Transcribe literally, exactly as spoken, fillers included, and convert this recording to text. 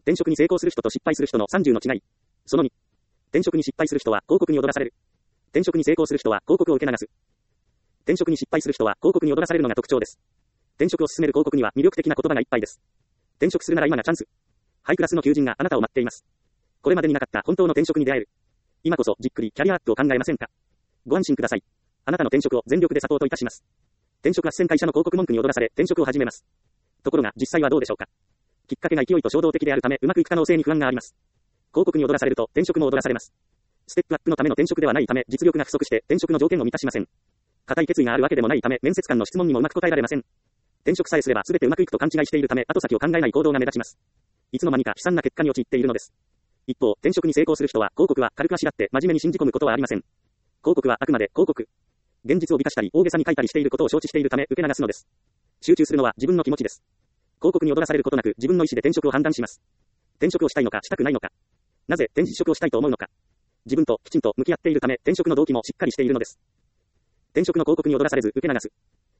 転職に成功する人と失敗する人のさんじゅうの違い。そのに。転職に失敗する人は広告に踊らされる。転職に成功する人は広告を受け流す。転職に失敗する人は広告に踊らされるのが特徴です。転職を進める広告には魅力的な言葉がいっぱいです。転職するなら今がチャンス。ハイクラスの求人があなたを待っています。これまでになかった本当の転職に出会える。今こそじっくりキャリアアップを考えませんか。ご安心ください。あなたの転職を全力でサポートいたします。転職斡旋会社の広告文句に踊らされ転職を始めます。ところが実際はどうでしょうか。きっかけが勢いと衝動的であるためうまくいく可能性に不安があります。広告に踊らされると転職も踊らされます。ステップアップのための転職ではないため実力が不足して転職の条件を満たしません。固い決意があるわけでもないため面接官の質問にもうまく答えられません。転職さえすれば全てうまくいくと勘違いしているため後先を考えない行動が目立ちます。いつの間にか悲惨な結果に陥っているのです。一方、転職に成功する人は広告は軽くあしらって真面目に信じ込むことはありません。広告はあくまで広告。現実を美化したり大げさに書いたりしていることを承知しているため受け流すのです。集中するのは自分の気持ちです。広告に踊らされることなく自分の意思で転職を判断します。転職をしたいのかしたくないのか。なぜ転職をしたいと思うのか。自分ときちんと向き合っているため転職の動機もしっかりしているのです。転職の広告に踊らされず受け流す。